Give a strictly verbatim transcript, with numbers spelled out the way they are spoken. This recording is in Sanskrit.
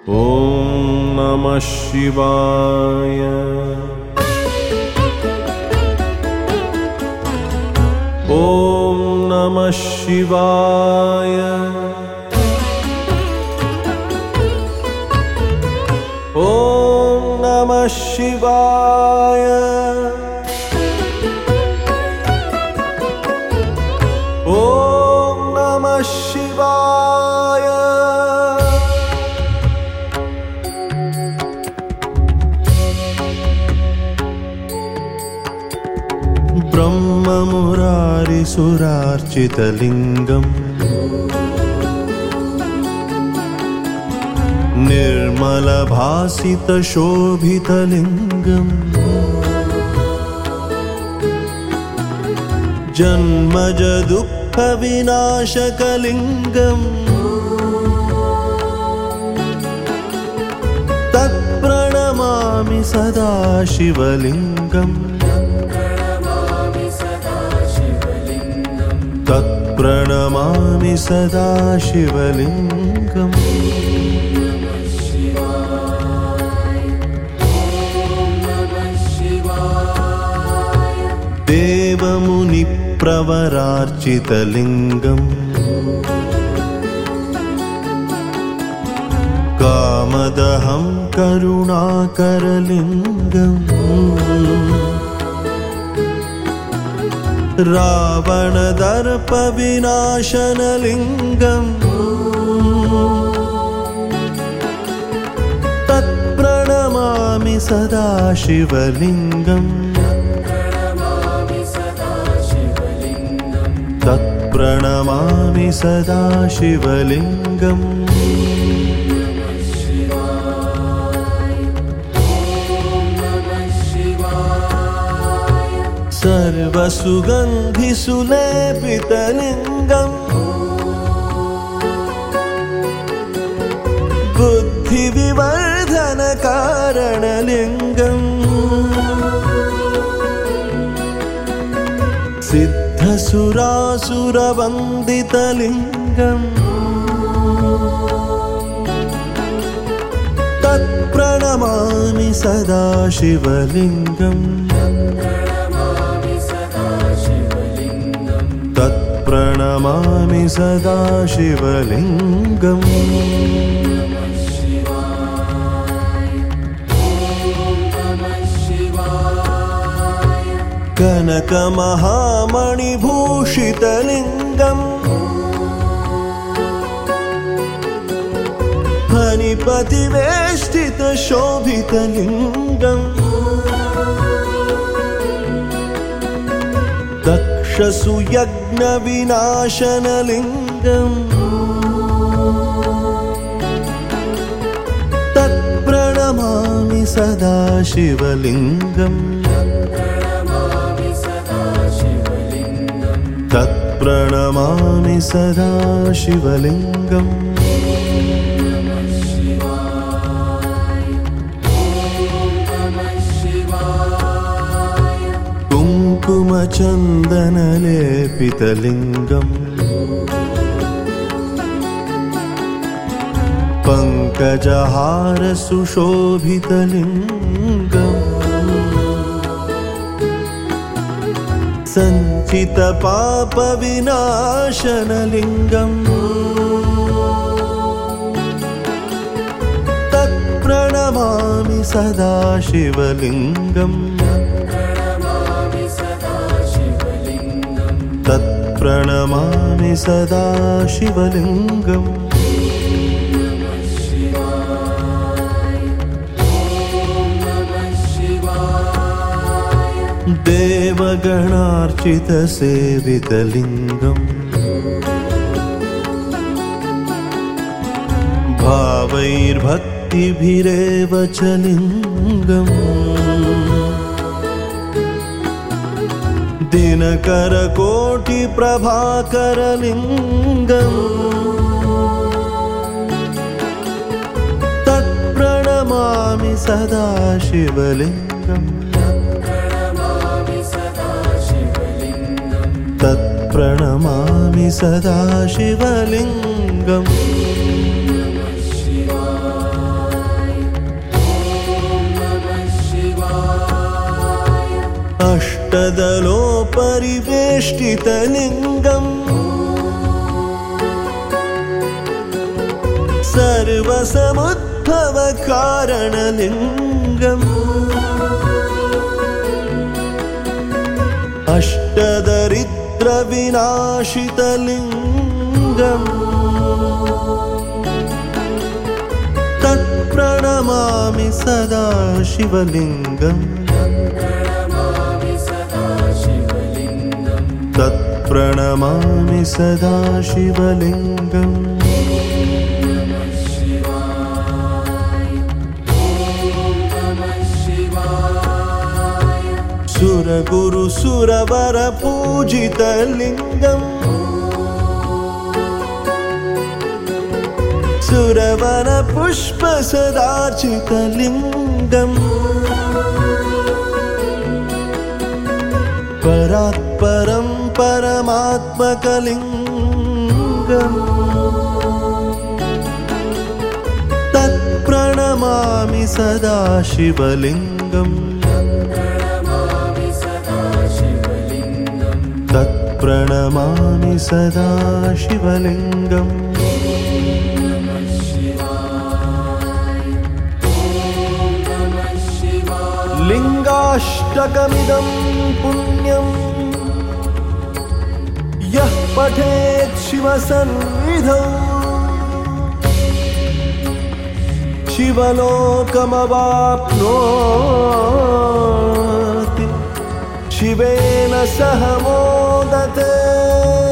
ॐ नमः शिवाय। ॐ नमः शिवाय। ॐ नमः शिवाय। ॐ नमः शिवाय। ब्रह्ममुरारिसुरार्चितलिङ्गम् निर्मलभासितशोभितलिङ्गम् जन्मज दुःखविनाशकलिङ्गम् तत्प्रणमामि सदा शिवलिङ्गम्। तत्प्रणमामि सदा शिवलिङ्गम्। देवमुनिप्रवरार्चितलिङ्गम् कामदहं करुणाकरलिङ्गम् रावणदर्पविनाशनलिङ्गम् तत्प्रणमामि सदा शिवलिङ्गम्। तत्प्रणमामि सदा शिवलिङ्गम्। सर्वसुगन्धिसुलेपितलिङ्गम् बुद्धिविवर्धनकारणलिङ्गम् सिद्धसुरासुरवन्दितलिङ्गम् तत्प्रणमामि सदा शिवलिङ्गम्। तत्प्रणमामि सदा शिवलिङ्गम्। कनकमहामणिभूषितलिङ्गम् फणिपतिवेष्टितशोभितलिङ्गम् दक्षसुयज्ञविनाशनलिङ्गम् तत्प्रणमामि सदा शिवलिङ्गम्। तत्प्रणमामि सदा शिवलिङ्गम्। कुङ्कुमचन्दनलेपितलिङ्गम् पङ्कजहारसुशोभितलिङ्गम् सञ्चितपापविनाशनलिङ्गम् तत्प्रणमामि सदा शिवलिङ्गम्। तत्प्रणमामि सदा शिवलिङ्गम्। देवगणार्चितसेवितलिङ्गम् भावैर्भक्तिभिरेव च लिङ्गम् दिनकरकोटिप्रभाकरलिङ्गम् तत्प्रणमामि सदा शिवलिङ्गम्। तत्प्रणमामि सदा शिवलिङ्गम्। सर्वसमुद्भवकारणलिङ्गम् अष्टदरिद्रविनाशितलिङ्गम् तत्प्रणमामि सदा शिवलिङ्गम् तत्प्रणमामि सदा शिवलिङ्गम् सुरगुरु सुरवर पूजितलिङ्गम् सुरवर पुष्प सदार्चितलिङ्गम् परात्परं परमात्मकलिङ्गम् तत्प्रणमामि सदा शिवलिङ्गम् तत्प्रणमामि सदा शिवलिङ्गम् लिङ्गाष्टकमिदं पुण्यं यः पठेत् शिवसन्निधौ शिवलोकमवाप्नोति शिवेन सह मोदते।